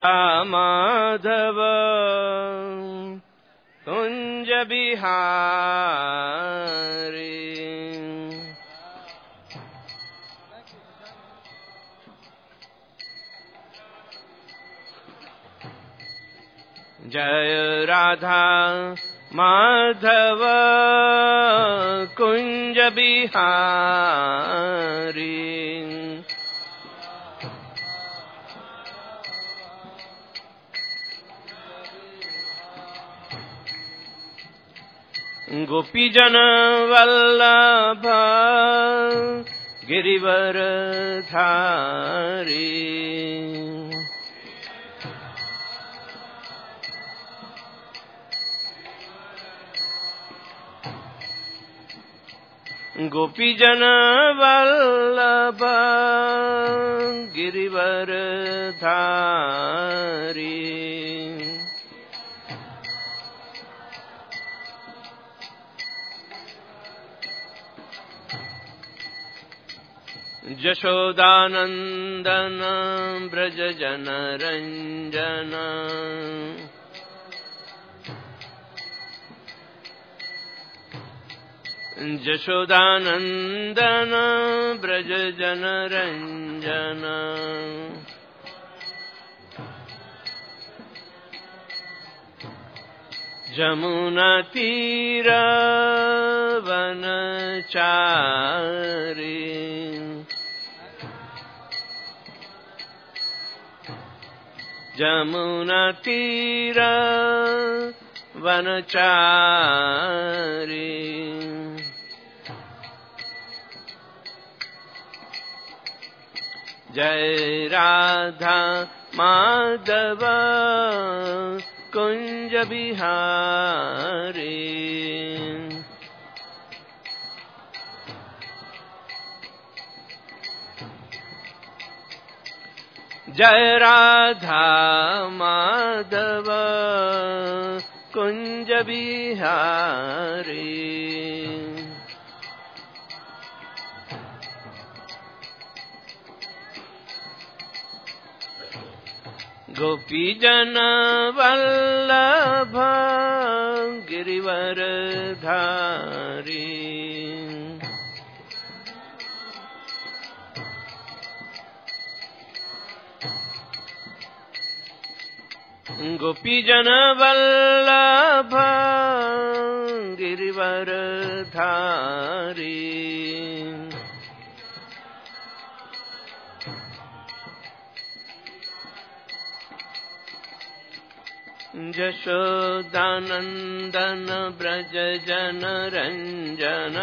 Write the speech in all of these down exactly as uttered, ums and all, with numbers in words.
माधव कुंज बिहारी जय राधा माधव कुंज बिहारी गोपीजन वल्लभ गिरिवर धारी गोपीजन वल्लभ गिरिवर धारी यशोदानंदन ब्रज जन रंजन यशोदानंदन ब्रज जन रंजन जमुना तीर वनचारी जमुना तीर वनचारी जय राधा माधव कुंज बिहारी जय राधा माधव कुंज बिहारी गोपीजन वल्लभ गिरिवर धारी गोपीजन वल्लभ गिरिवर धारी यशोदानंदन ब्रज जन रंजन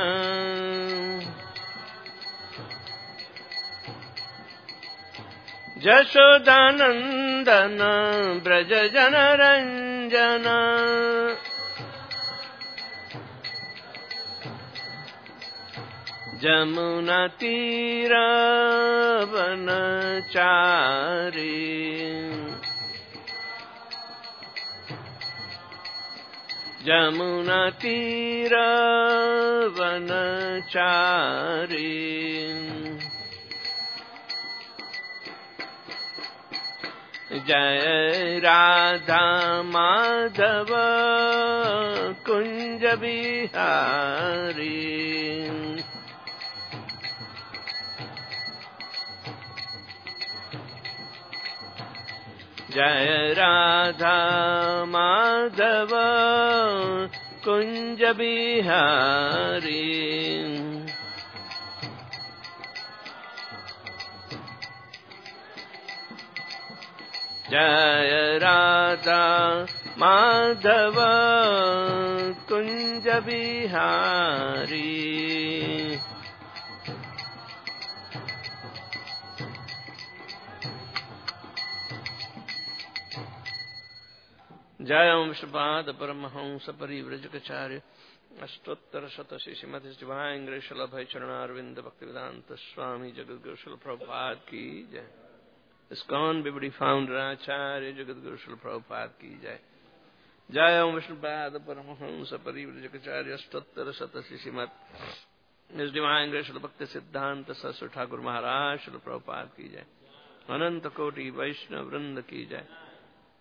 यशोदानंदन ब्रज जन रंजन जमुना तीर वनचारी जमुना तीर वनचारी जय राधा माधव कुंज बिहारी जय राधा माधव कुंज बिहारी जय राधा माधव कुंज बिहारी जय ओम विष्णुपाद परमहंस परिव्रजकाचार्य अष्टोत्तर शत श्रीमती डिवाइन ग्रेस अभय चरणारविंद भक्तिवेदांत स्वामी जगद्गुरु श्रील प्रभुपाद की जय। इस्कॉन बिबड़ी फाउंडर आचार्य जगद्गुरु श्रील प्रभुपाद की जय। जय ओम विष्णुपाद परमहंस परिव्रजकाचार्य अष्टोत्तर शत श्रीमती डिवाइन ग्रेस भक्ति सिद्धांत सरस्वती ठाकुर महाराज श्रील प्रभुपाद की जय। अनंत कोटि वैष्णव वृंद की जय।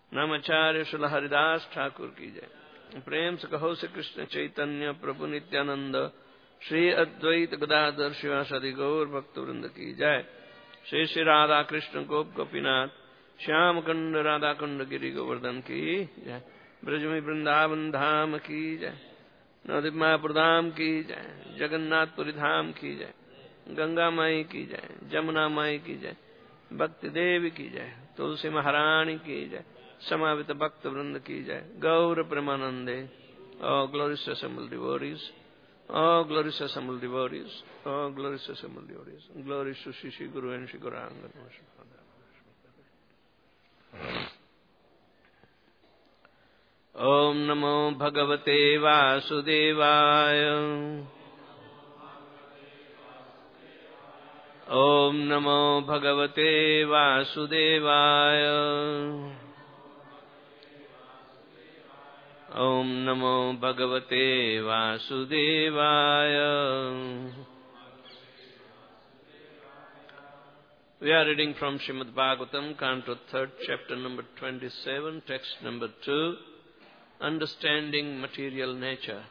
नामाचार्य श्रील हरिदास ठाकुर की जय। प्रेम से कहो श्री कृष्ण चैतन्य प्रभु नित्यानंद श्री अद्वैत गदाधर शिवासादि गौर भक्त वृंद की जय। श्री श्री राधा कृष्ण गोप गोपीनाथ श्याम कुंड राधा कुंड गिरि गोवर्धन की जय। ब्रज में वृंदावन धाम की जय। नवद्वीप मायापुर धाम की जय। जगन्नाथपुरी धाम की जय। गंगा माई की जय। जमुना माई की जय। भक्ति देवी की जय। तुलसी महारानी की जय। समावित भक्त वृंद की जय। गौर प्रेमानंदे। Oh glorious assembled devotees, oh glorious assembled devotees, oh glorious assembled devotees, glorious to Shri Guru and Shri Gauranga. Om Namo Bhagavate Vasudevaya. Om Namo Bhagavate Vasudevaya. Om Namo Bhagavate Vasudevaya. We are reading from Srimad Bhagavatam, Canto third, chapter number twenty-seven, text number two, Understanding Material Nature.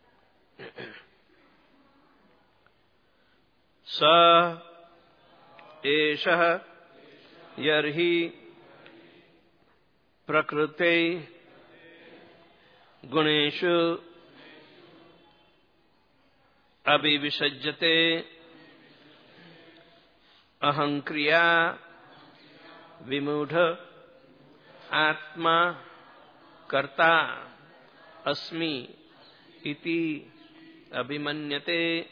Sa Esha Yarhi Prakrute Guneshu Abhivisajjate Ahankriya Vimudha Atma Karta Asmi Iti Abhimanyate.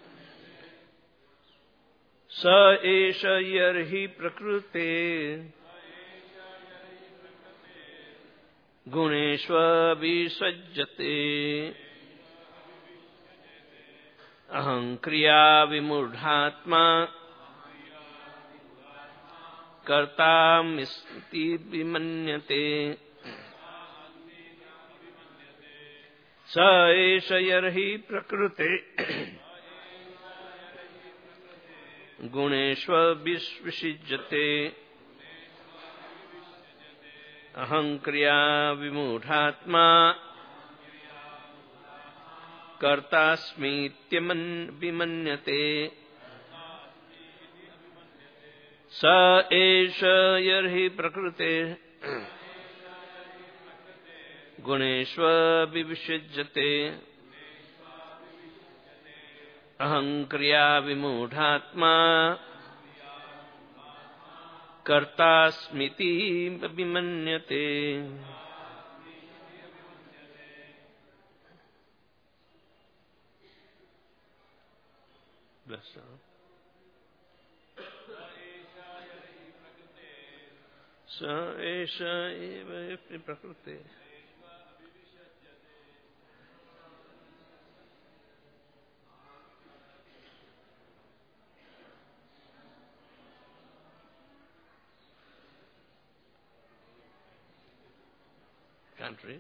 Sa esha yarhi prakrute Guneshva visajjate Ahankriya vimudhatma Karta misti vimanyate. Sa esha yarhi prakrute Guneshva visajjate Ahankriya vimudhatma Kartasmityam vimanyate. Sa esha yarhi prakrute Guneshva visajjate Ahankriya vimudhatma Kartasmiti vimanyate. Bless you. Sa esha eva prakrute country.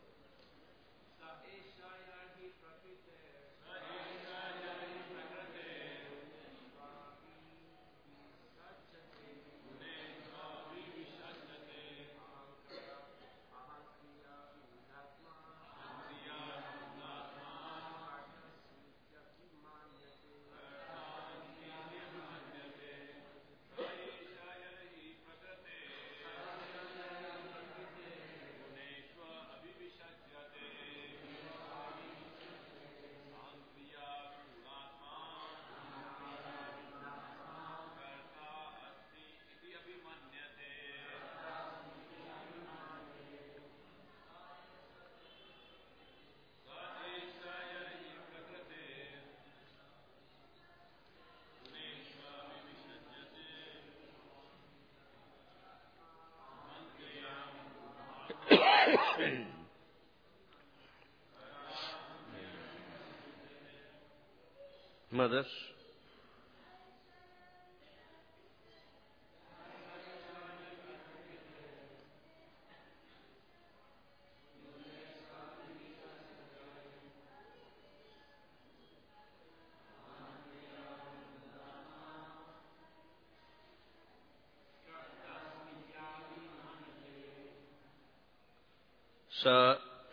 Mothers, So,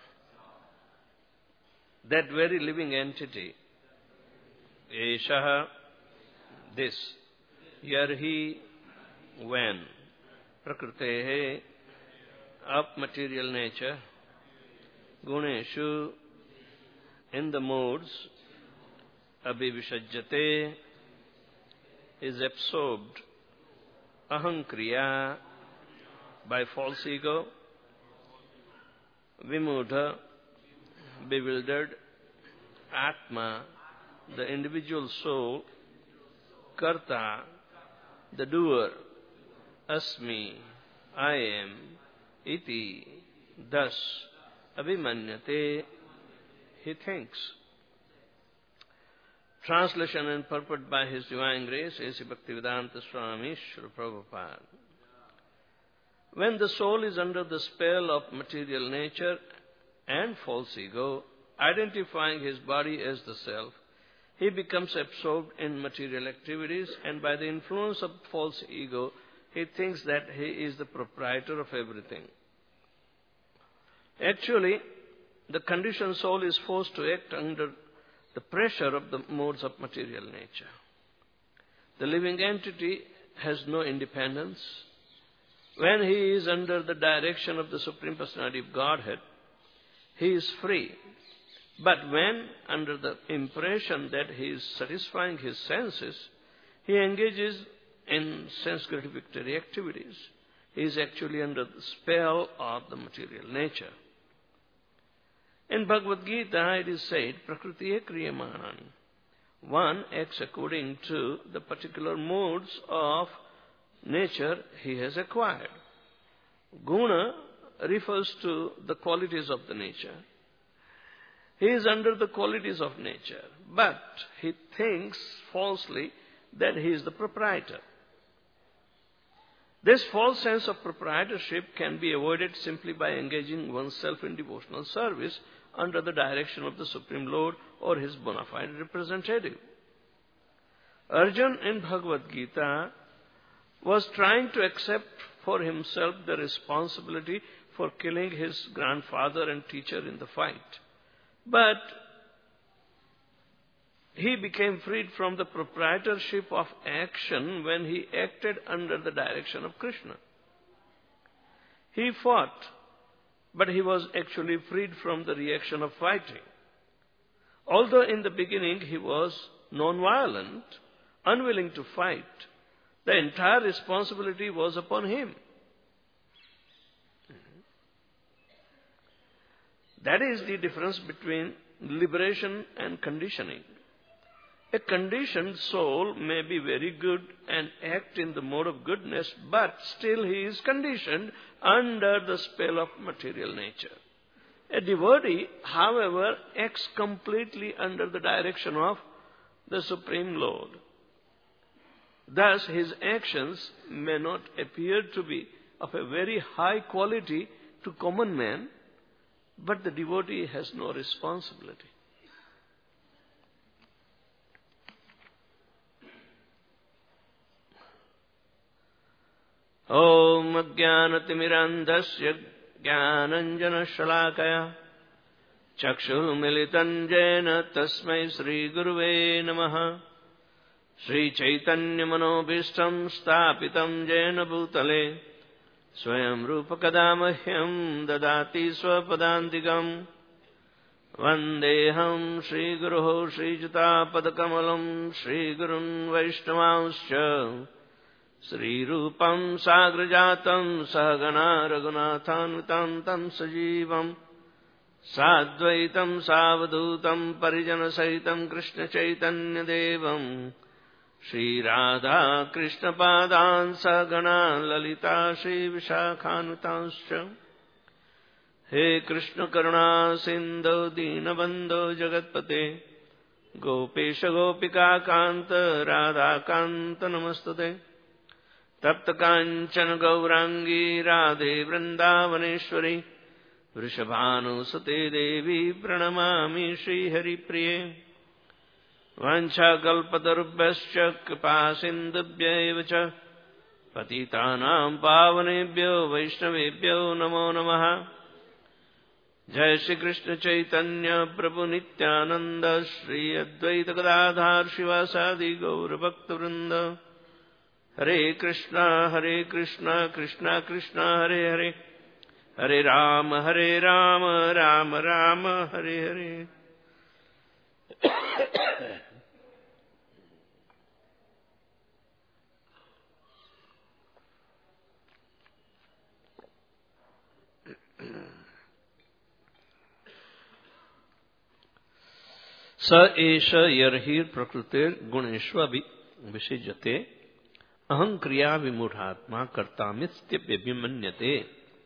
that very living entity, Eshaha, this, Yarhi, when, Prakritehe, of material nature, Guneshu, in the moods, Abhivishajjate, is absorbed, Ahankriya, by false ego, Vimudha, bewildered, Atma, the individual soul, Karta, the doer, Asmi, I am, Iti, thus, Abhimanyate, he thinks. Translation and purport by His Divine Grace, A C Bhaktivedanta Swami Srila Prabhupada. When the soul is under the spell of material nature and false ego, identifying his body as the self, he becomes absorbed in material activities, and by the influence of false ego, he thinks that he is the proprietor of everything. Actually, the conditioned soul is forced to act under the pressure of the modes of material nature. The living entity has no independence. When he is under the direction of the Supreme Personality of Godhead, he is free. But when, under the impression that he is satisfying his senses, he engages in sense gratificatory activities, he is actually under the spell of the material nature. In Bhagavad Gita it is said, Prakritiye kriyamanani. One acts according to the particular modes of nature he has acquired. Guna refers to the qualities of the nature. He is under the qualities of nature, but he thinks falsely that he is the proprietor. This false sense of proprietorship can be avoided simply by engaging oneself in devotional service under the direction of the Supreme Lord or his bona fide representative. Arjuna in Bhagavad Gita was trying to accept for himself the responsibility for killing his grandfather and teacher in the fight. But he became freed from the proprietorship of action when he acted under the direction of Krishna. He fought, but he was actually freed from the reaction of fighting. Although in the beginning he was non-violent, unwilling to fight, the entire responsibility was upon him. That is the difference between liberation and conditioning. A conditioned soul may be very good and act in the mode of goodness, but still he is conditioned under the spell of material nature. A devotee, however, acts completely under the direction of the Supreme Lord. Thus, his actions may not appear to be of a very high quality to common man, but the devotee has no responsibility. Om Ajnanatirmirandhasya Jnananjana Shalakaya Chakshur Militan Jena Tasmai Sri Guruve Namaha Sri Chaitanya Manobhishtam Stapitam Jena Bhutale Swayam Rupa Kadamahyam Dadati Swapadantikam Vandeham Sri Guruho Sri Juta Padakamalam Sri Gurun Vaishnavanscha Sri Rupam Sagrajatam Sahagana Raghunathanutam Tam Sajivam Sadvaitam Savadutam Parijana Sahitam Krishna Chaitanya Devam Shri Radha Krishna Padan Sahagana Lalita Shri Vishakhanutanscha He Krishna Karuna Sindhu Dinabandho Jagatpate Gopesha Gopika Kanta Radha Kanta Namastate Tapta Kanchana Gaurangi Radhe Vrindavaneshwari Vrishabhanu Sate Devi Pranamami Shri Hari Priye Vancha Kalpatarubhyascha Kripa Sindhubhya Patitanam Pavanebhyo Vaishnavebhyo Namo Namaha Jai Shri Krishna Chaitanya Prabhu Nityananda Shri Advaita Gadadhar Shivasadi Gaura Bhakta Vrinda Hare Krishna Hare Krishna Krishna Krishna Hare Hare Hare Rama Hare Rama Rama Rama Hare Hare. Sa esha yarhir prakrutir guneshva visejate aham kriya vimudhatma kartamistya.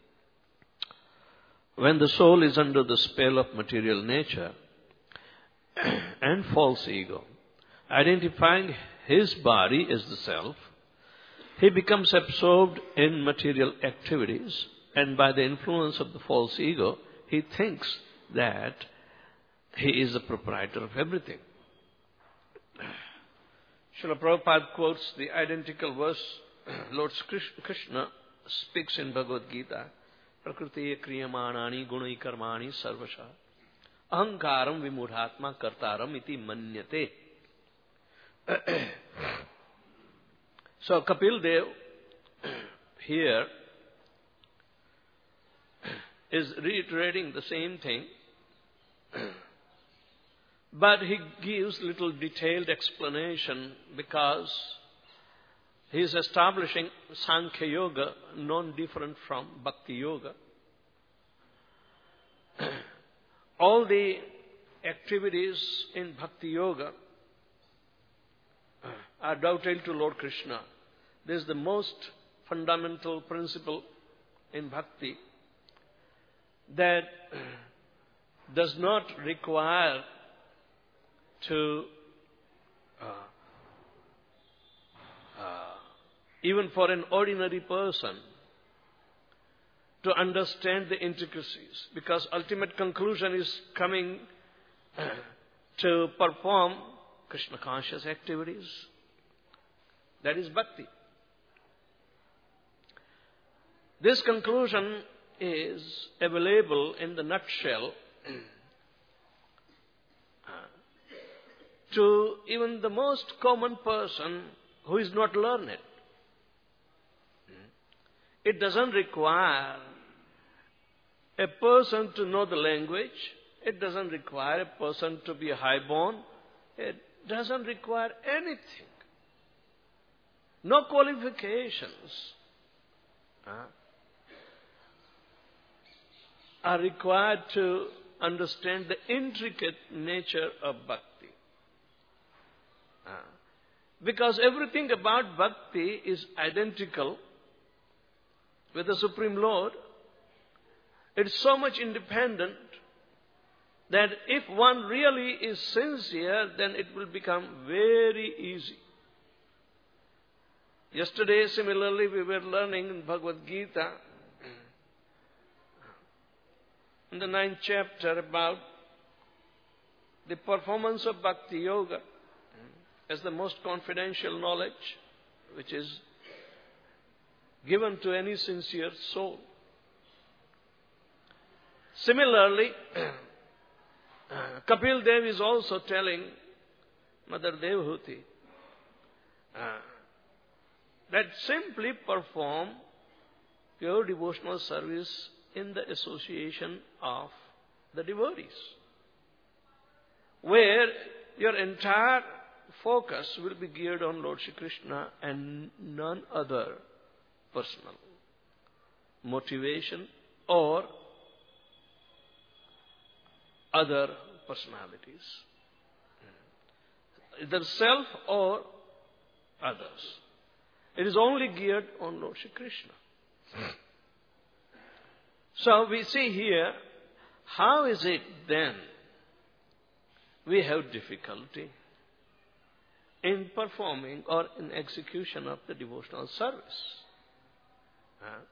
When the soul is under the spell of material nature and false ego, identifying his body as the self, he becomes absorbed in material activities, and by the influence of the false ego, he thinks that he is the proprietor of everything. Srila Prabhupada quotes the identical verse Lord Krishna speaks in Bhagavad Gita. Prakriti kriyamanani gunai karmani sarvasha ahankaram vimudhatma kartaram iti manyate. So Kapil Dev here is reiterating the same thing, but he gives little detailed explanation because he is establishing Sankhya Yoga, non-different from Bhakti Yoga. All the activities in Bhakti Yoga are dovetailed to Lord Krishna. This is the most fundamental principle in Bhakti that does not require to uh, uh, even for an ordinary person to understand the intricacies, because ultimate conclusion is coming uh, to perform Krishna conscious activities. That is bhakti. This conclusion is available in the nutshell to even the most common person who is not learned. It doesn't require a person to know the language. It doesn't require a person to be highborn. It doesn't require anything. No qualifications uh, are required to understand the intricate nature of bhakti. Uh, because everything about bhakti is identical with the Supreme Lord. It's so much independent that if one really is sincere, then it will become very easy. Yesterday, similarly, we were learning in Bhagavad Gita, in the ninth chapter, about the performance of Bhakti Yoga as the most confidential knowledge which is given to any sincere soul. Similarly, Kapil Dev is also telling Mother Devhuti uh, that simply perform pure devotional service in the association of the devotees, where your entire focus will be geared on Lord Shri Krishna and none other personal motivation or other personalities. Either self or others. It is only geared on Lord Shri Krishna. So we see here, how is it then we have difficulty in performing or in execution of the devotional service? Huh?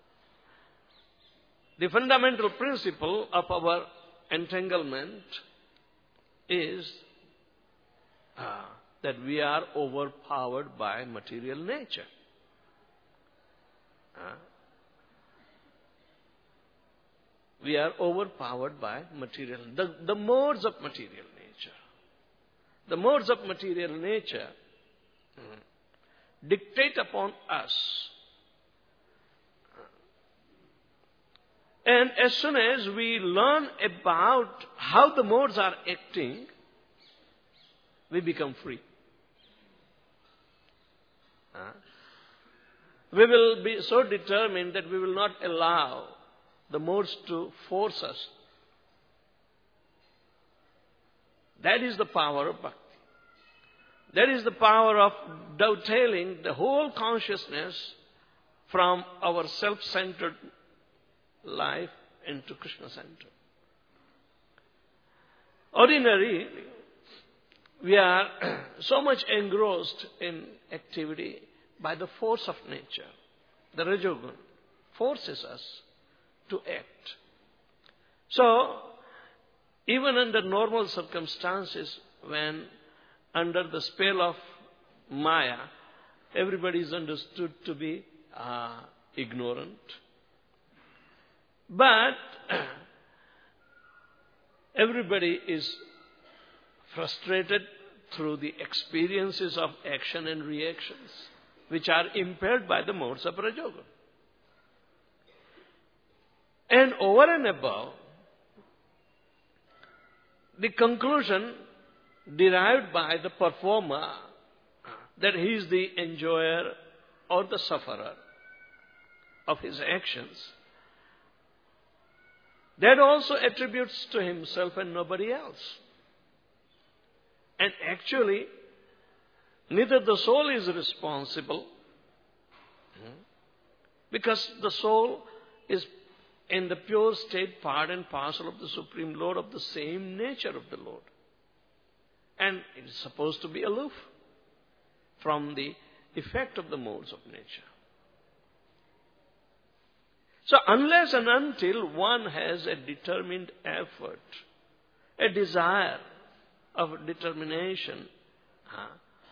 The fundamental principle of our entanglement is uh, that we are overpowered by material nature. Uh, we are overpowered by material, the, the modes of material nature. The modes of material nature dictate upon us. And as soon as we learn about how the modes are acting, we become free. Uh, we will be so determined that we will not allow the modes to force us. That is the power of bhakti. That is the power of dovetailing the whole consciousness from our self-centered life into Krishna-centered. Ordinarily, we are so much engrossed in activity by the force of nature. The Rajogun forces us to act. So, even under normal circumstances, when under the spell of Maya, everybody is understood to be uh, ignorant. But everybody is frustrated through the experiences of action and reactions, which are impaired by the modes of Rajogun. And over and above, the conclusion derived by the performer that he is the enjoyer or the sufferer of his actions, that also attributes to himself and nobody else. And actually, neither the soul is responsible, because the soul is in the pure state part and parcel of the Supreme Lord, of the same nature of the Lord. And it is supposed to be aloof from the effect of the modes of nature. So unless and until one has a determined effort, a desire of determination, uh,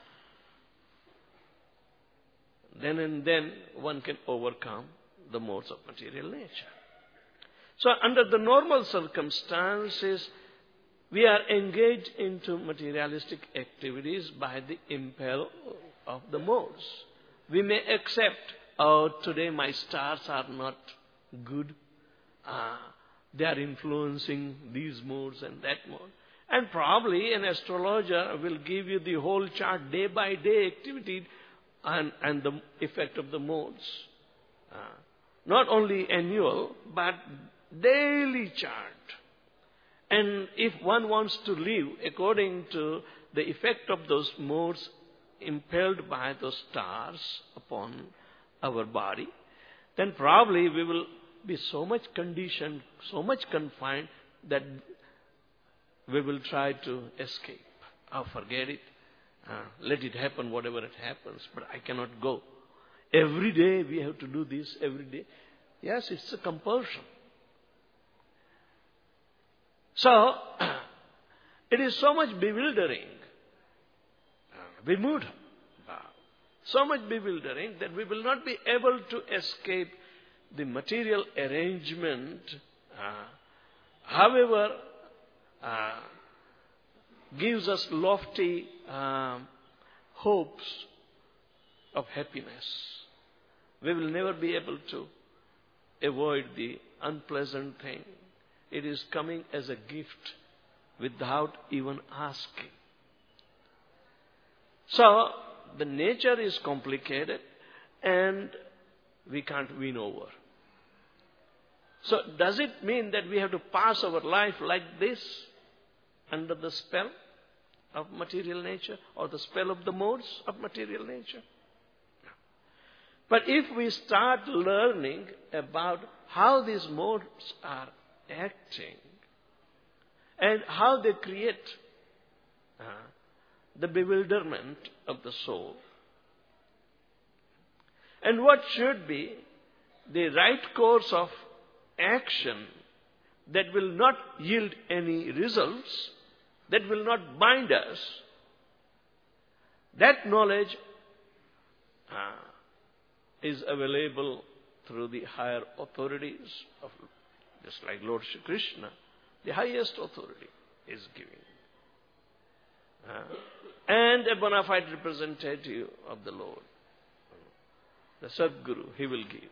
then and then one can overcome the modes of material nature. So under the normal circumstances, we are engaged into materialistic activities by the impel of the modes. We may accept, oh, today my stars are not good. Uh, they are influencing these modes and that mode. And probably an astrologer will give you the whole chart, day by day activity and, and the effect of the modes. Uh, not only annual, but daily chart. And if one wants to live according to the effect of those modes impelled by those stars upon our body, then probably we will be so much conditioned, so much confined, that we will try to escape. Oh, forget it. Uh, let it happen, whatever it happens, but I cannot go. Every day we have to do this, every day. Yes, it's a compulsion. So, it is so much bewildering, uh, vimudha, so much bewildering that we will not be able to escape the material arrangement, uh, however, uh, gives us lofty uh, hopes of happiness. We will never be able to avoid the unpleasant thing. It is coming as a gift without even asking. So, the nature is complicated and we can't win over. So, does it mean that we have to pass our life like this, under the spell of material nature or the spell of the modes of material nature? No. But if we start learning about how these modes are acting and how they create uh, the bewilderment of the soul, and what should be the right course of action that will not yield any results, that will not bind us, that knowledge uh, is available through the higher authorities of the Just like Lord Shri Krishna, the highest authority is giving. Uh, and a bona fide representative of the Lord, the Sadguru, he will give.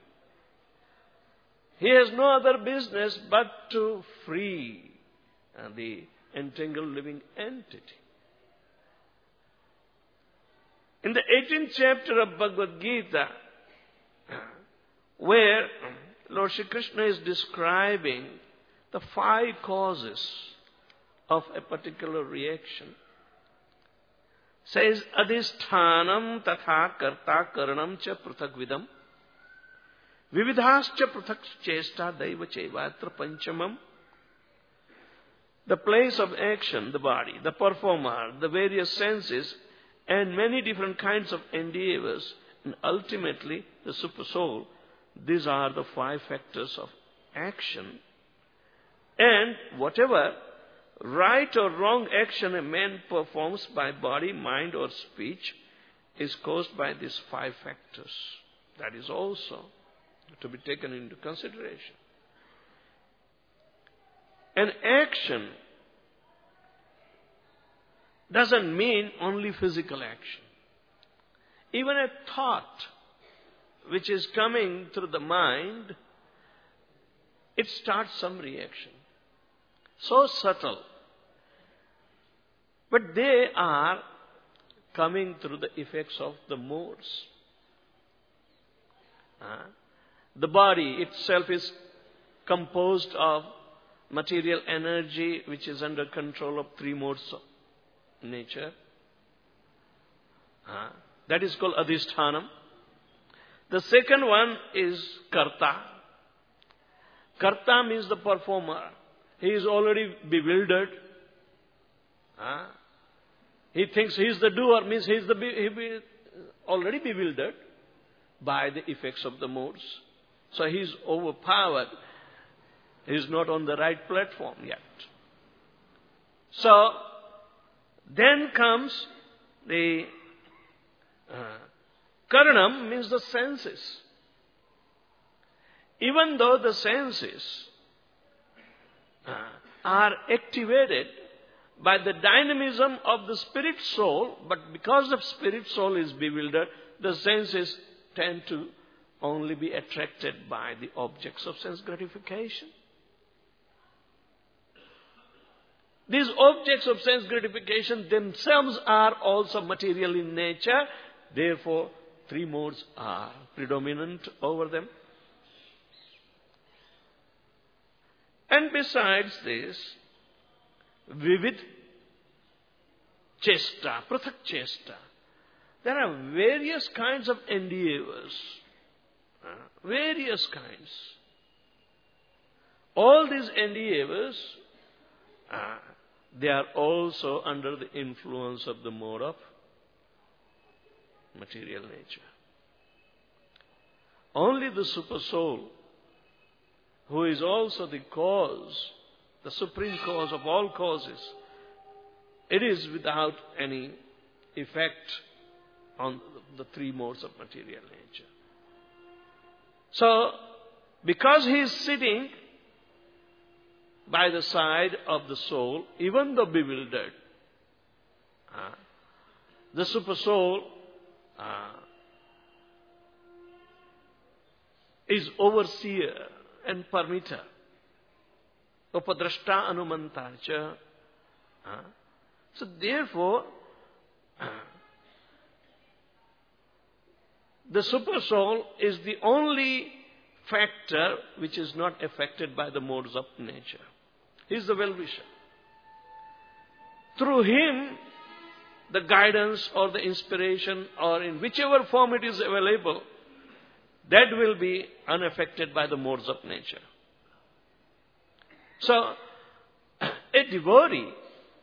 He has no other business but to free uh, the entangled living entity. In the eighteenth chapter of Bhagavad Gita, where Lord Shri Krishna is describing the five causes of a particular reaction, says, adhisthanam tatha karta karanam cha prithakvidam vividhascha prithak chesta daiva chevatra panchamam. The place of action, the body, the performer, the various senses, and many different kinds of endeavors, and ultimately the super soul. These are the five factors of action. And whatever right or wrong action a man performs by body, mind or speech is caused by these five factors. That is also to be taken into consideration. An action doesn't mean only physical action. Even a thought which is coming through the mind, it starts some reaction. So subtle. But they are coming through the effects of the modes. Uh, the body itself is composed of material energy which is under control of three modes of nature. Uh, that is called adhisthanam. The second one is karta. Karta means the performer. He is already bewildered. Uh, he thinks he is the doer, means he is the he be already bewildered by the effects of the modes. So he is overpowered. He is not on the right platform yet. So then comes the uh, karanam, means the senses. Even though the senses uh, are activated by the dynamism of the spirit soul, but because the spirit soul is bewildered, the senses tend to only be attracted by the objects of sense gratification. These objects of sense gratification themselves are also material in nature. Therefore, three modes are predominant over them. And besides this, vivid chesta, prathak chesta. There are various kinds of endeavors. Uh, various kinds. All these endeavors, uh, they are also under the influence of the mode of material nature. Only the super soul, who is also the cause, the supreme cause of all causes, it is without any effect on the three modes of material nature. So, because he is sitting by the side of the soul, even though bewildered, uh, the super soul uh, is overseer and permitter. Upadrashta anumantarcha. Uh, so therefore, uh, the super soul is the only factor which is not affected by the modes of nature. He is the well-wisher. Through him, the guidance or the inspiration, or in whichever form it is available, that will be unaffected by the modes of nature. So, a devotee,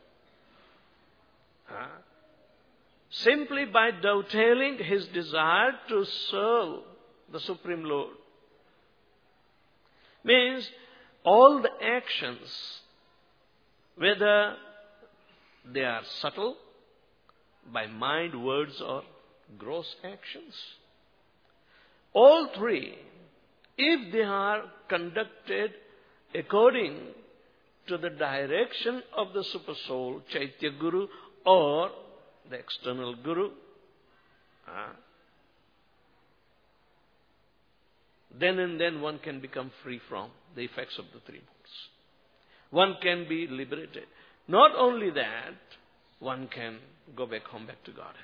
uh, simply by dovetailing his desire to serve the Supreme Lord, means all the actions, whether they are subtle, by mind, words, or gross actions, all three, if they are conducted according to the direction of the Super Soul, Chaitya Guru, or the external Guru, uh, then and then one can become free from the effects of the three modes. One can be liberated. Not only that, one can go back home, back to Godhead.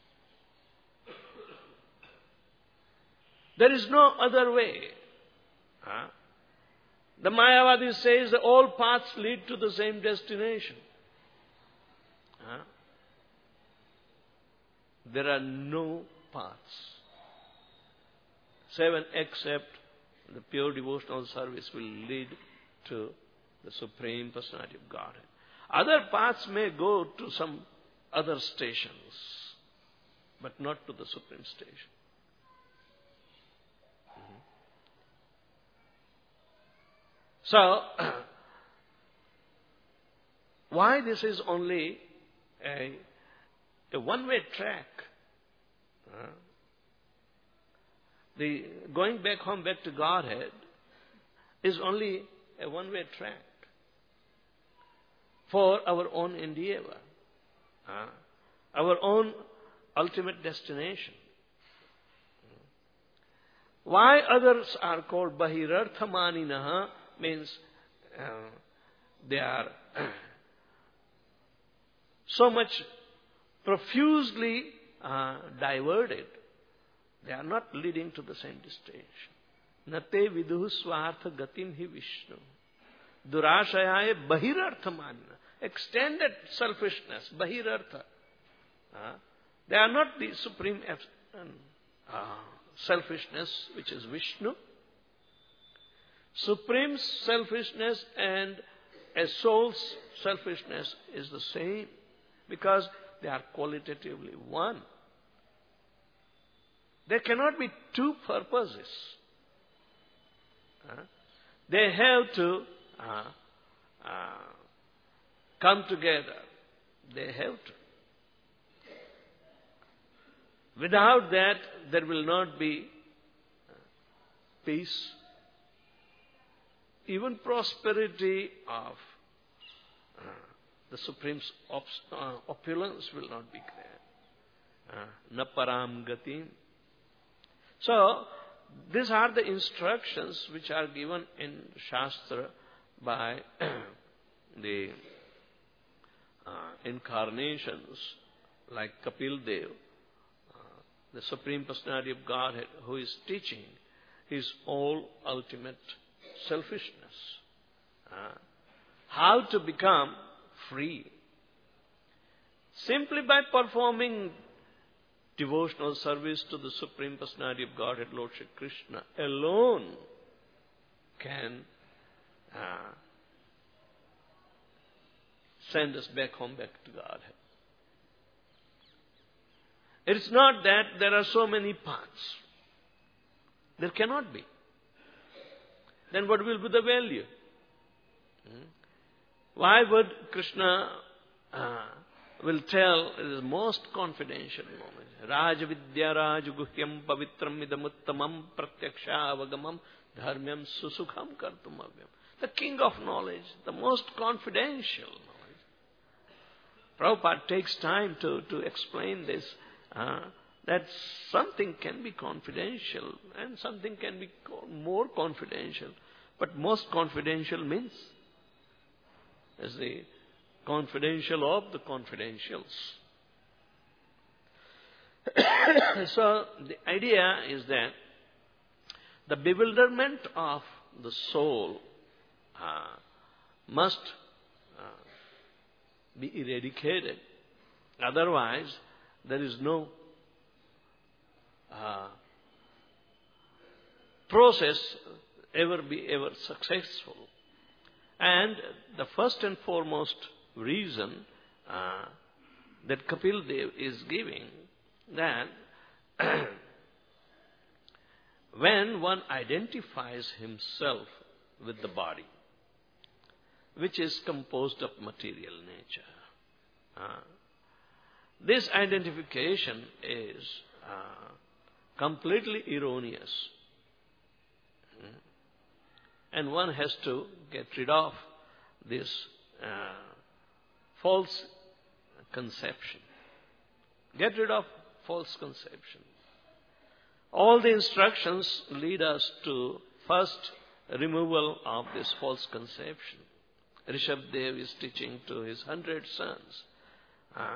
There is no other way. Huh? The Mayavadi says that all paths lead to the same destination. Huh? There are no paths. Seven except the pure devotional service will lead to the Supreme Personality of Godhead. Other paths may go to some other stations, but not to the Supreme Station. Mm-hmm. So, why this is only a, a one-way track? Uh, the going back home, back to Godhead is only a one-way track for our own endeavor, uh, our own ultimate destination. Why others are called Bahirarthamaninaha means uh, they are so much profusely uh, diverted. They are not leading to the same destination. Nate viduhu swartha gatim hi Vishnu. Durashayaye bahirarthamanina. Extended selfishness, bahirartha. Uh, they are not the supreme uh, selfishness, which is Vishnu. Supreme selfishness and a soul's selfishness is the same, because they are qualitatively one. There cannot be two purposes. Uh, they have to uh, uh, come together. They have to. Without that, there will not be peace. Even prosperity of uh, the Supreme op uh, opulence will not be there. Na param gatim. So, these are the instructions which are given in Shastra by the uh, incarnations like Kapil Dev, uh, the Supreme Personality of Godhead, who is teaching his all ultimate selfishness. Uh, how to become free. Simply by performing devotional service to the Supreme Personality of Godhead, Lord Shri Krishna, alone can uh, send us back home, back to Godhead. It is not that there are so many paths. There cannot be. Then what will be the value? Hmm? Why would Krishna uh, will tell, it is the most confidential moment, Raja Vidya Raj Guhyam Pavitram Idamuttamam Pratyaksha Avagamam Dharmyam Susukham Kartumavyam. The king of knowledge, the most confidential knowledge. Prabhupada takes time to, to explain this, uh, that something can be confidential and something can be more confidential. But most confidential means is the confidential of the confidentials. So the idea is that the bewilderment of the soul uh, must uh, be eradicated. Otherwise, there is no uh, process ever be ever successful. And the first and foremost reason uh, that Kapil Dev is giving, that when one identifies himself with the body, which is composed of material nature, uh, this identification is uh, completely erroneous. And one has to get rid of this uh, false conception. Get rid of false conception. All the instructions lead us to first removal of this false conception. Rishabdev is teaching to his hundred sons. Uh,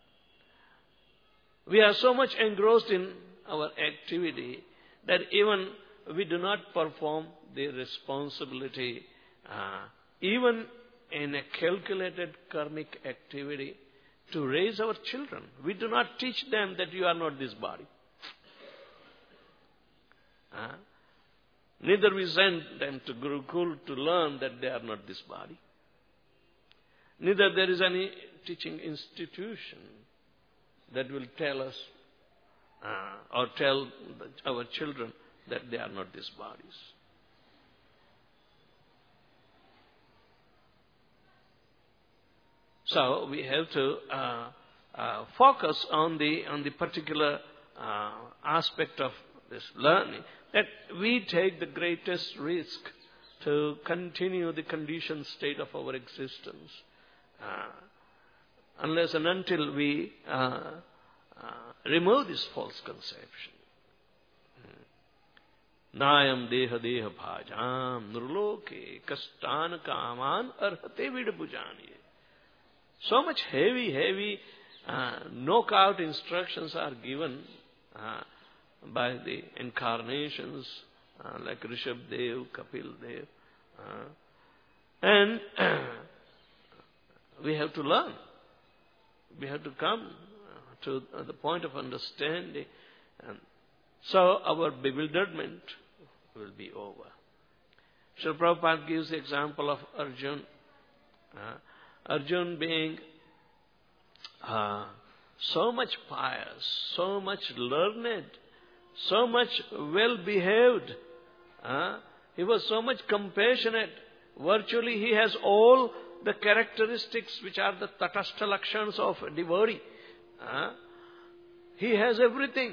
we are so much engrossed in our activity that even we do not perform the responsibility, uh, even in a calculated karmic activity, to raise our children. We do not teach them that you are not this body. Uh, neither we send them to Gurukul to learn that they are not this body. Neither there is any teaching institution that will tell us uh, or tell our children that they are not these bodies. So we have to uh, uh, focus on the on the particular uh, aspect of this learning, that we take the greatest risk to continue the conditioned state of our existence, uh, unless and until we uh, uh, remove this false conception. Nayam deha deha bhajam nurloke kastan kaman arhate vidabhujani. So much heavy, heavy uh, knockout instructions are given uh, by the incarnations uh, like Rishabdev, Kapil Dev. Uh, and we have to learn. We have to come to the point of understanding. And so our bewilderment will be over. Srila Prabhupada gives the example of Arjuna. Uh, Arjuna being uh, so much pious, so much learned, so much well-behaved. Uh, he was so much compassionate. Virtually he has all the characteristics which are the tatastha lakshanas of a devotee. Uh, he has everything.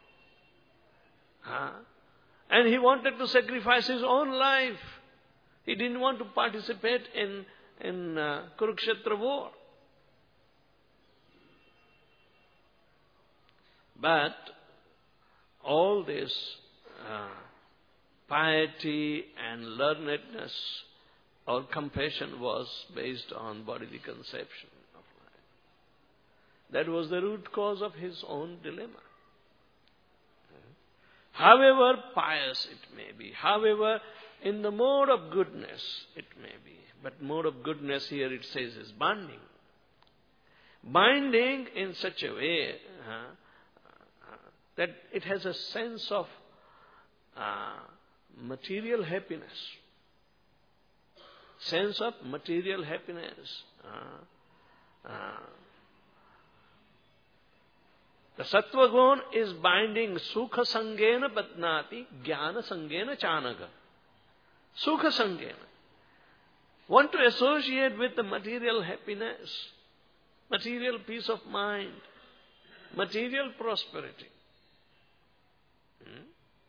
Uh, and he wanted to sacrifice his own life. He didn't want to participate in in uh, Kurukshetra war. But all this uh, piety and learnedness or compassion was based on bodily conception of life. That was the root cause of his own dilemma. However pious it may be, however in the mode of goodness it may be, but mode of goodness here it says is binding. Binding in such a way uh, uh, that it has a sense of uh, material happiness. Sense of material happiness. Uh, uh, the sattva gun is binding. Sukha sangena badnati, jnana sangena chanaga. Sukha sangena. Want to associate with the material happiness, material peace of mind, material prosperity. Hmm?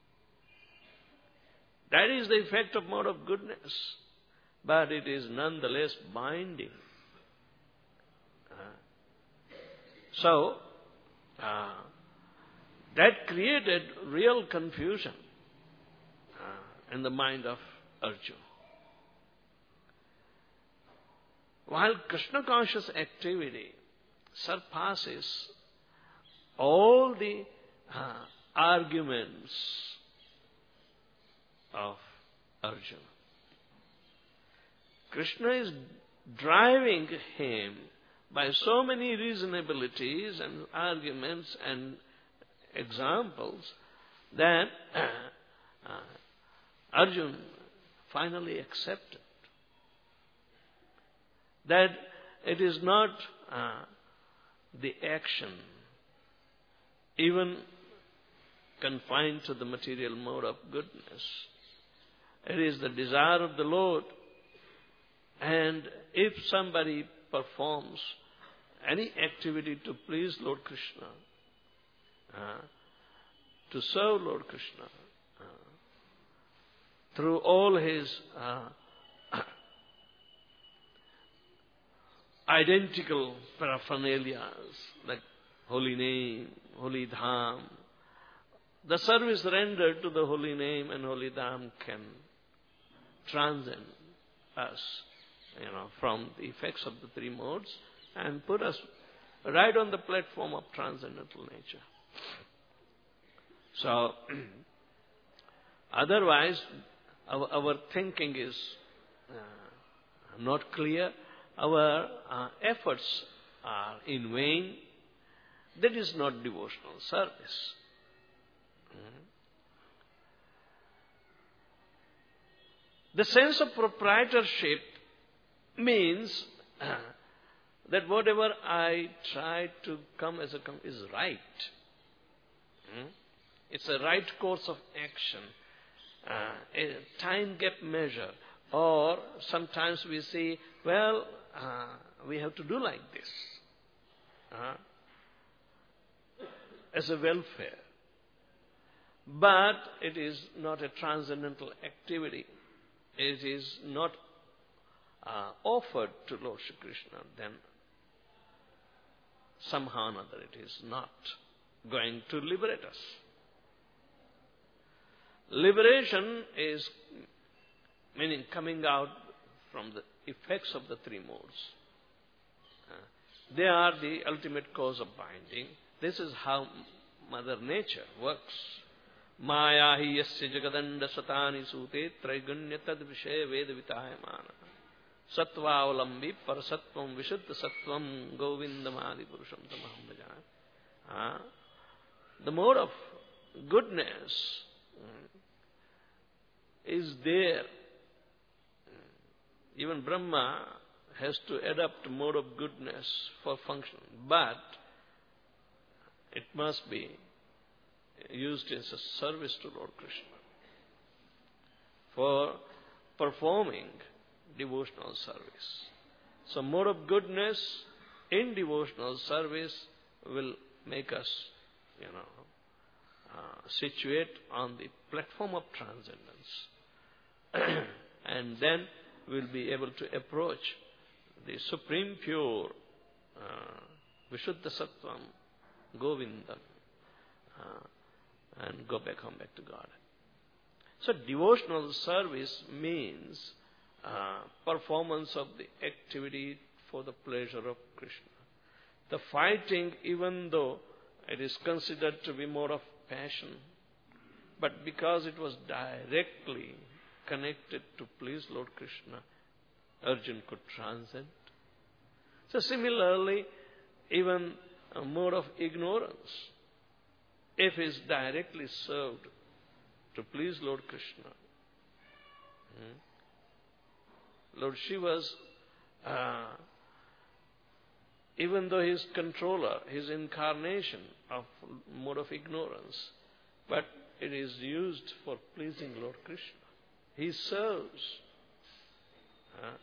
That is the effect of mode of goodness. But it is nonetheless binding. Uh, so, uh, that created real confusion uh, in the mind of Arjuna. While Krishna conscious activity surpasses all the uh, arguments of Arjuna. Krishna is driving him by so many reasonabilities and arguments and examples that uh, uh, Arjuna finally accepted that it is not uh, the action, even confined to the material mode of goodness. It is the desire of the Lord. And if somebody performs any activity to please Lord Krishna, uh, to serve Lord Krishna, uh, through all his uh, identical paraphernalia, like holy name, holy dham. The service rendered to the holy name and holy dham can transcend us, you know, from the effects of the three modes and put us right on the platform of transcendental nature. So, otherwise, our, our thinking is uh, not clear. Our uh, efforts are in vain. That is not devotional service. Hmm. The sense of proprietorship means uh, that whatever I try to come as a come is right. Hmm? It's a right course of action, uh, a time gap measure. Or sometimes we say, well, uh, we have to do like this uh, as a welfare. But it is not a transcendental activity. It is not uh, offered to Lord Shri Krishna, then somehow or another it is not going to liberate us. Liberation is meaning coming out from the effects of the three modes. Uh, they are the ultimate cause of binding. This is how Mother Nature works. Maya hi yasya jagadanda satani sute traigunya tad vishaya veda vitayamana sattvaavalambi parasattvam vishuddha sattvam govindamadi purusham tamaham bhajami. The mode of goodness um, is there. Even Brahma has to adopt mode of goodness for function, but it must be used as a service to Lord Krishna for performing devotional service. So mode of goodness in devotional service will make us, you know, uh, situate on the platform of transcendence. And then we'll be able to approach the supreme pure uh, Vishuddha Sattvam, Govinda, uh, and go back home, back to God. So devotional service means uh, performance of the activity for the pleasure of Krishna. The fighting, even though it is considered to be more of passion, but because it was directly connected to please Lord Krishna, Arjuna could transcend. So similarly, even a mode of ignorance, if is directly served to please Lord Krishna. Hmm? Lord Shiva's, uh, even though he is controller, his incarnation of mode of ignorance, but it is used for pleasing Lord Krishna. He serves. Uh,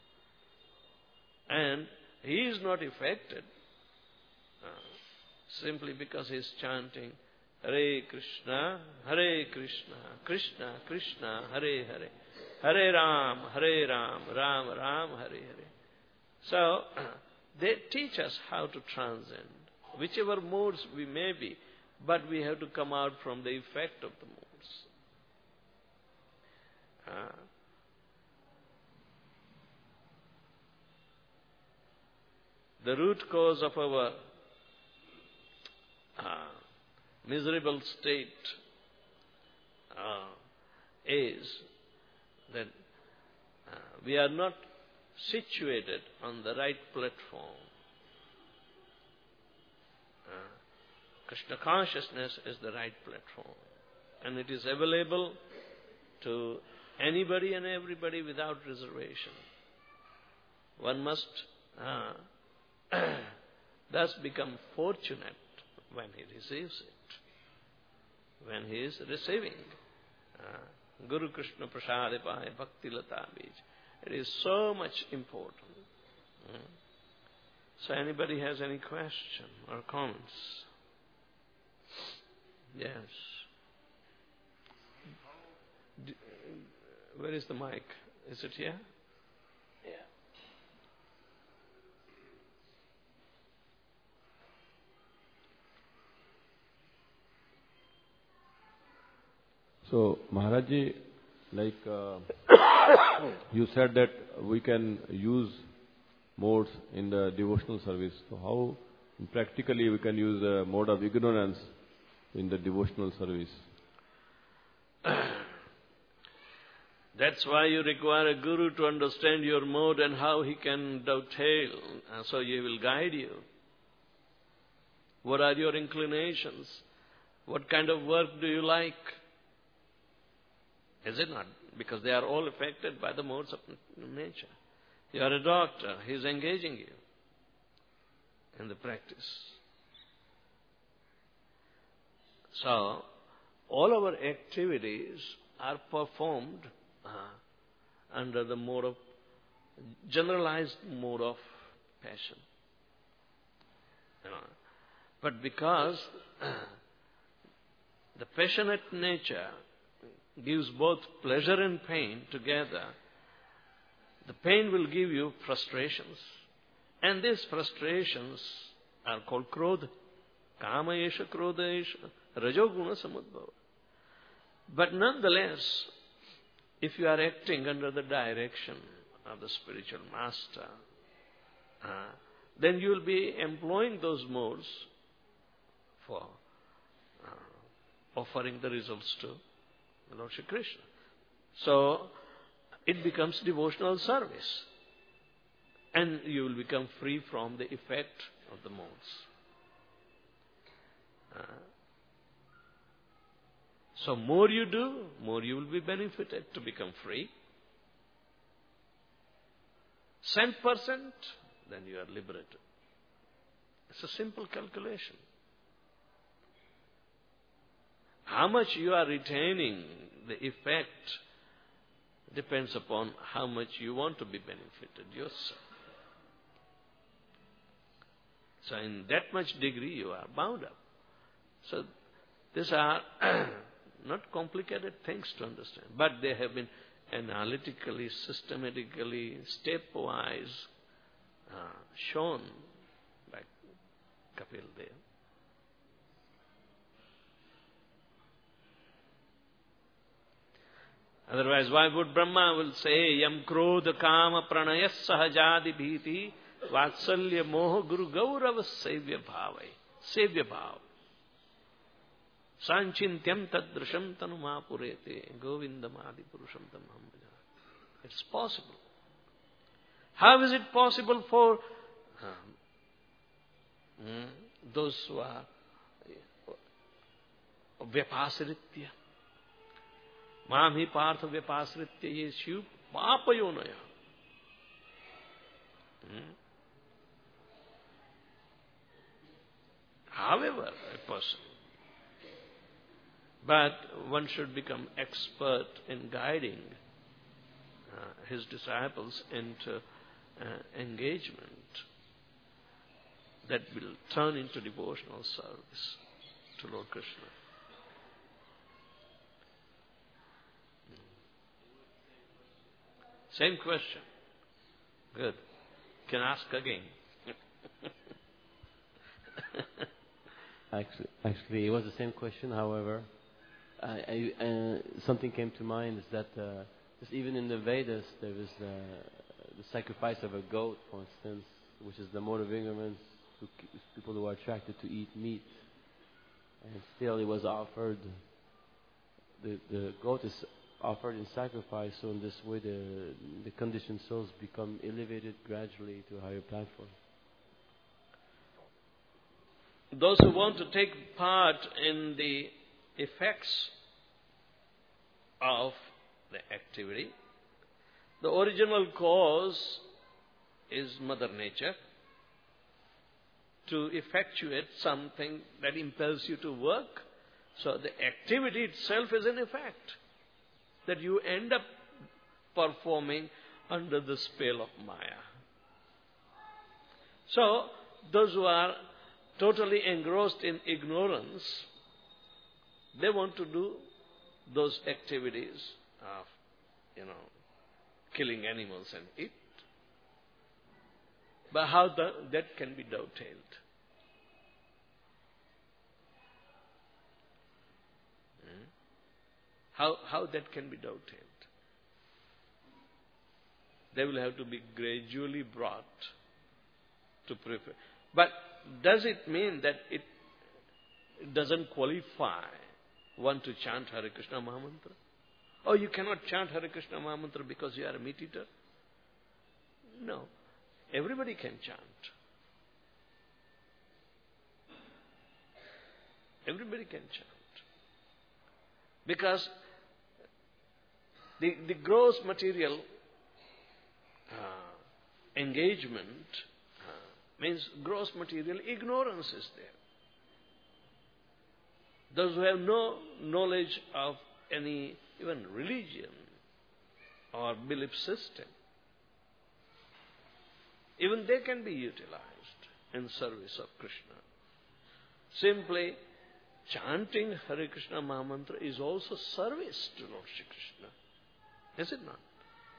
and he is not affected uh, simply because he is chanting Hare Krishna, Hare Krishna, Krishna Krishna, Hare Hare, Hare Ram, Hare Ram, Ram Ram, Hare Hare. So, uh, they teach us how to transcend, whichever modes we may be, but we have to come out from the effect of the modes. Uh, the root cause of our uh, miserable state uh, is that uh, we are not situated on the right platform. Uh, Krishna consciousness is the right platform, and it is available to anybody and everybody without reservation. One must uh, thus become fortunate when he receives it, when he is receiving uh, Guru Krishna Prasadipaya Bhakti Lata Bij. It is so much important. Hmm? So anybody has any question or comments? Yes. Where is the mic? Is it here? Yeah. So, Maharaji, like uh, you said that we can use modes in the devotional service. So how practically we can use the mode of ignorance in the devotional service? That's why you require a guru to understand your mode and how he can dovetail, so he will guide you. What are your inclinations? What kind of work do you like? Is it not? Because they are all affected by the modes of nature. You are a doctor, he is engaging you in the practice. So, all our activities are performed uh, under the mode of, generalized mode of passion. You know. But because uh, the passionate nature gives both pleasure and pain together, the pain will give you frustrations. And these frustrations are called krodha. Kama esha, krodha esha, rajoguna samudbhava. But nonetheless, if you are acting under the direction of the spiritual master, uh, then you will be employing those modes for uh, offering the results to Lord Shri Krishna. So, it becomes devotional service. And you will become free from the effect of the modes. Uh, so, more you do, more you will be benefited to become free. ten percent, then you are liberated. It's a simple calculation. How much you are retaining the effect depends upon how much you want to be benefited yourself. So in that much degree you are bound up. So these are not complicated things to understand, but they have been analytically, systematically, stepwise uh, shown by Kapil Dev. Otherwise, why would Brahma will say, Yam krodha kama pranayas sahajadi bhiti vatsalya moha guru gaurava sevya bhavai. Sevya bhav. Sanchintyam tadrisham tanuma purete govindam adi purusham tamham bhajana. It's possible. How is it possible for um, hmm, those who are vyapasiritya? Mam hi partha vyapasritya yeshu papayonaya. Hmm? However, a person. But one should become expert in guiding uh, his disciples into uh, engagement that will turn into devotional service to Lord Krishna. Same question. Good. Can ask again. actually, actually, it was the same question. However, I, I, uh, something came to mind is that uh, just even in the Vedas there is the, the sacrifice of a goat, for instance, which is the mode of ignorance to people who are attracted to eat meat, and still it was offered. The the goat is offered in sacrifice, so in this way the, the conditioned souls become elevated gradually to a higher platform. Those who want to take part in the effects of the activity, the original cause is Mother Nature to effectuate something that impels you to work. So the activity itself is an effect that you end up performing under the spell of Maya. So, those who are totally engrossed in ignorance, they want to do those activities of you know, killing animals and eat. But how the, that can be dovetailed? Hmm? How, how that can be dovetailed? They will have to be gradually brought to prefer. But does it mean that it doesn't qualify one to chant Hare Krishna Mahamantra? Oh, you cannot chant Hare Krishna Mahamantra because you are a meat eater? No. Everybody can chant. Everybody can chant. Because the, the gross material uh, engagement uh, means gross material ignorance is there. Those who have no knowledge of any even religion or belief system, even they can be utilized in service of Krishna. Simply chanting Hare Krishna Mahamantra is also service to Lord Shri Krishna. Is it not?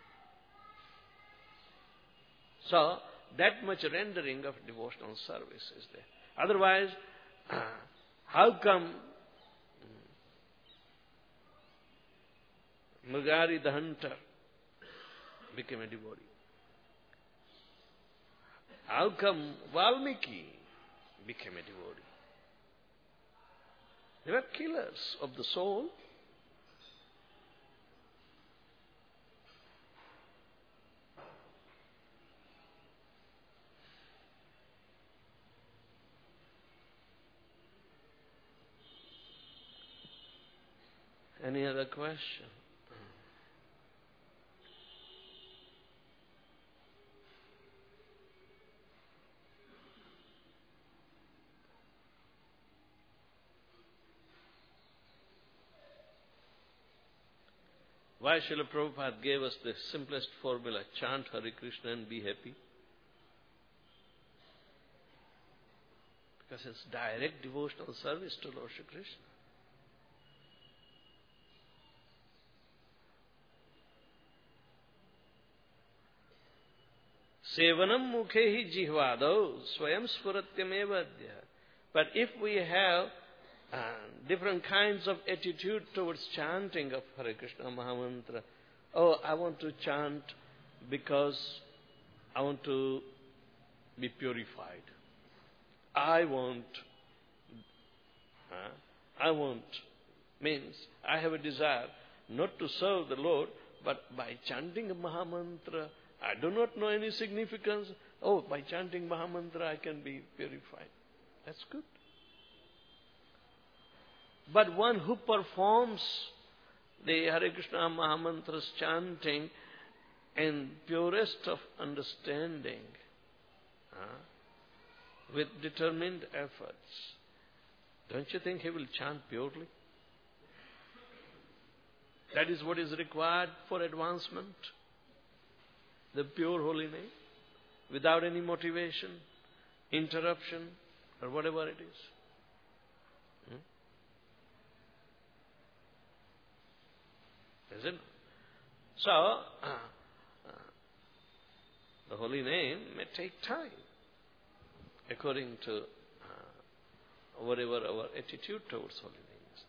So, that much rendering of devotional service is there. Otherwise, how come Mrigari the hunter became a devotee? How come Valmiki became a devotee? They were killers of the soul. Any other question? Why Srila Prabhupada gave us the simplest formula, chant Hare Krishna and be happy? Because it's direct devotional service to Lord Shri Krishna. Sevanam mukhehi jihvado swayam spuratyameva adya. But if we have uh, different kinds of attitude towards chanting of Hare Krishna Mahamantra, oh, I want to chant because I want to be purified. I want, uh, I want, means I have a desire not to serve the Lord, but by chanting a Mahamantra, I do not know any significance. Oh, by chanting Mahamantra I can be purified. That's good. But one who performs the Hare Krishna Mahamantra's chanting in purest of understanding, uh, with determined efforts, don't you think he will chant purely? That is what is required for advancement. The pure holy name, without any motivation, interruption, or whatever it is. Hmm? Isn't it? So, uh, uh, the holy name may take time, according to uh, whatever our attitude towards holy name is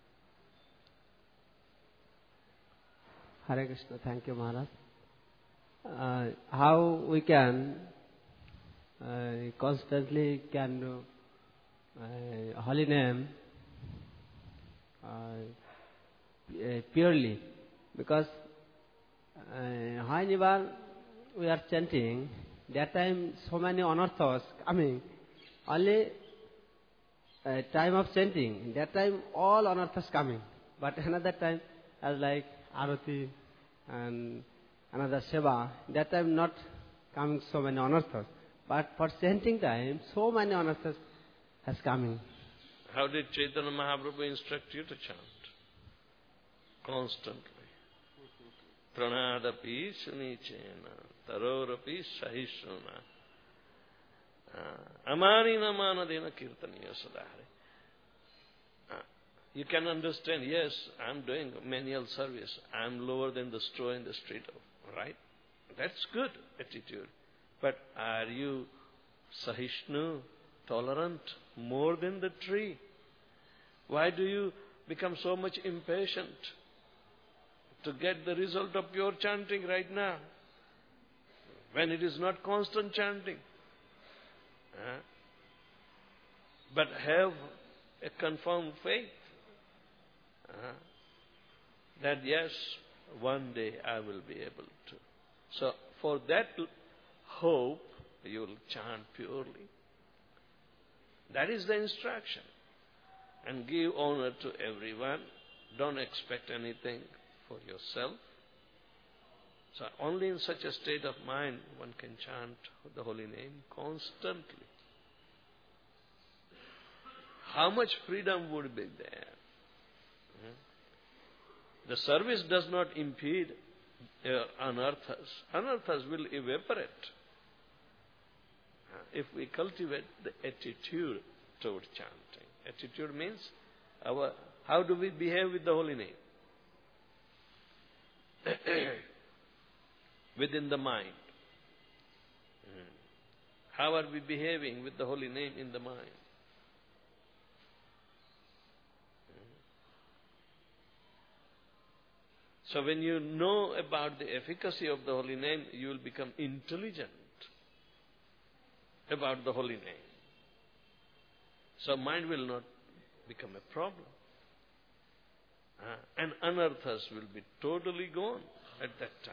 there. Hare Krishna, thank you, Maharaj. Uh, how we can uh, constantly can do uh, holy name uh, purely, because uh, whenever we are chanting, that time so many anarthas coming, only uh, time of chanting, that time all anarthas coming, but another time as like arati and another seva, that time not coming so many anarthas. But for chanting time, so many anarthas has coming. How did Chaitanya Mahaprabhu instruct you to chant? Constantly. Pranadapi sunichena, tarorapi sahishruna, amani namanadena kirtaniya sadhare. You can understand, yes, I'm doing menial service. I'm lower than the straw in the street, right? That's good attitude. But are you Sahishnu, tolerant, more than the tree? Why do you become so much impatient to get the result of pure chanting right now, when it is not constant chanting? Uh, but have a confirmed faith uh, that yes, one day I will be able to. So for that hope, you will chant purely. That is the instruction. And give honor to everyone. Don't expect anything for yourself. So only in such a state of mind one can chant the holy name constantly. How much freedom would be there? The service does not impede uh, anarthas. Anarthas will evaporate if we cultivate the attitude toward chanting. Attitude means our how do we behave with the holy name? Within the mind. How are we behaving with the holy name in the mind? So when you know about the efficacy of the holy name, you will become intelligent about the holy name. So mind will not become a problem. Uh, and anarthas will be totally gone at that time.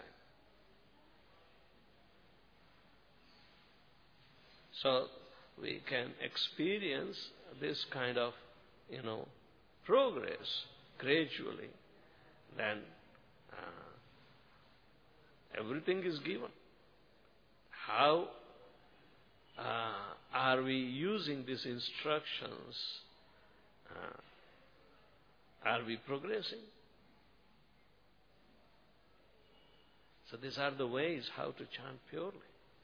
So we can experience this kind of, you know, progress gradually. Then uh, everything is given. How uh, are we using these instructions? Uh, are we progressing? So these are the ways how to chant purely.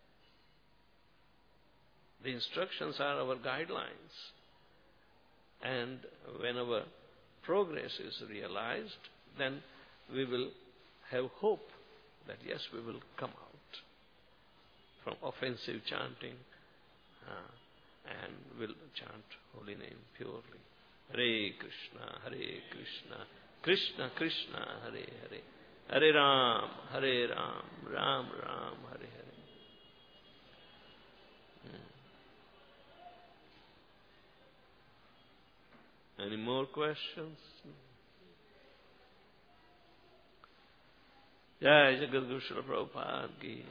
The instructions are our guidelines. And when our progress is realized, then we will have hope that yes, we will come out from offensive chanting uh, and will chant holy name purely. Hare Krishna, Hare Krishna, Krishna Krishna, Hare Hare, Hare Ram, Hare Ram, Ram Ram, Hare Hare. Hmm. Any more questions? Jai Jagadguru Srila Prabhupada ki.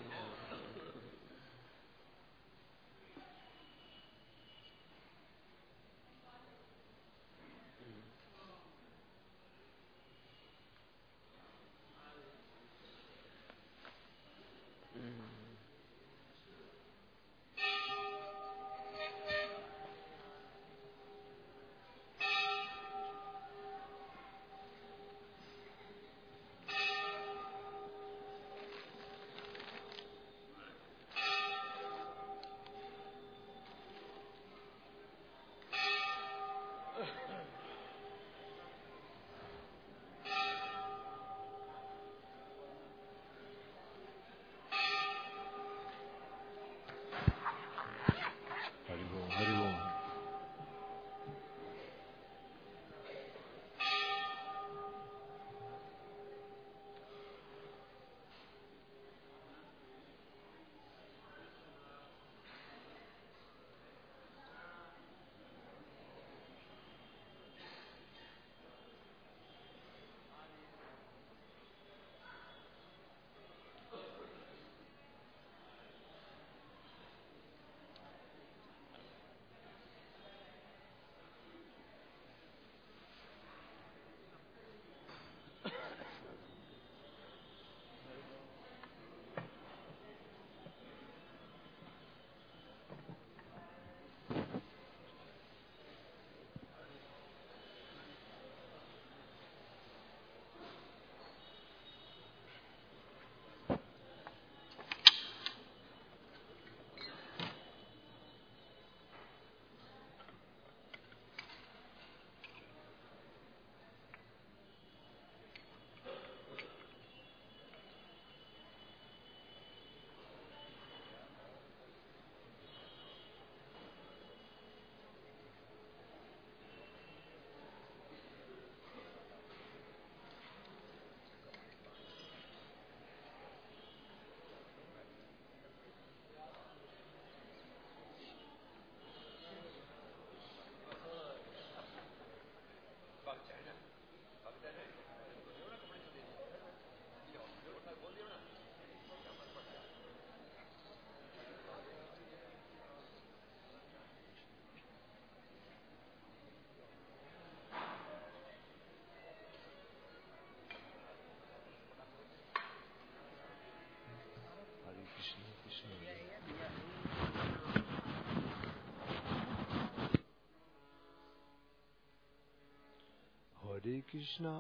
Hare Krishna,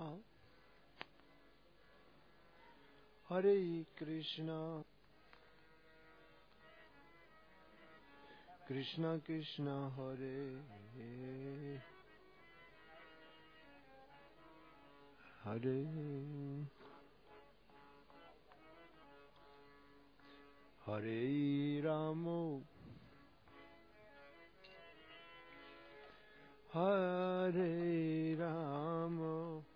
Hare Krishna, Krishna Krishna Hare Hare, Hare Rama, Hare Rama,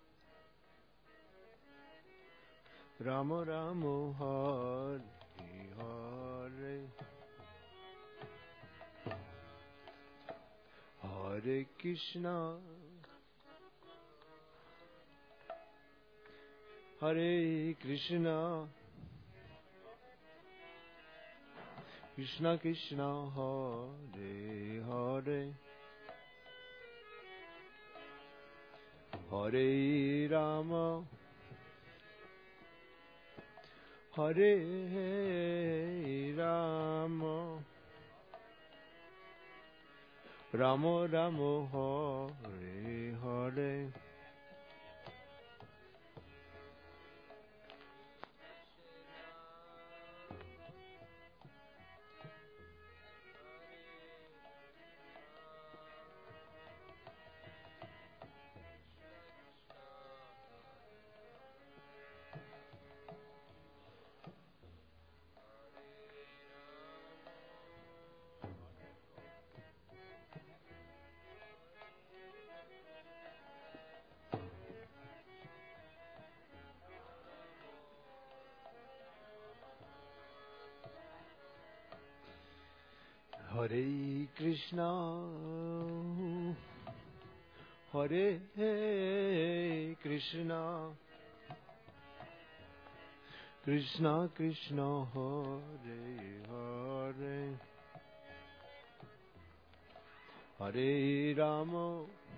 Rama Rama Hare Hare, Hare Krishna, Hare Krishna, Krishna Krishna Hare Hare, Hare Rama, Hare Rama, Rama Rama Hare Hare, Hare Krishna, Hare Krishna, Krishna Krishna Hare Hare, Hare Rama,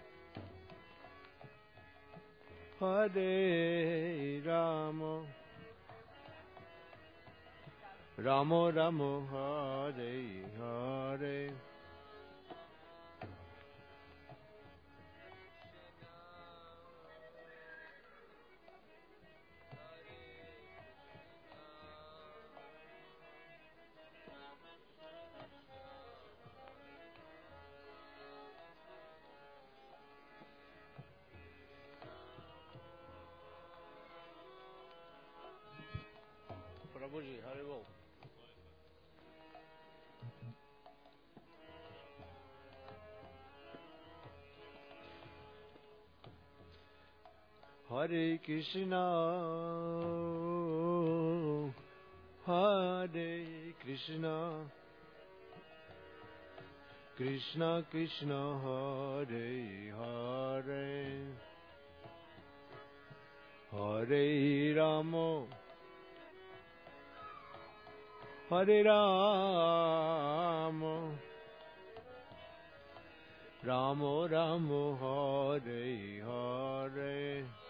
Hare Rama, Rama Rama Hare Hare, प्रभु जी हरे बोल। Hare Krishna, Hare Krishna, Krishna Krishna Hare Hare, Hare Rama, Hare Rama, Rama Rama Hare Hare,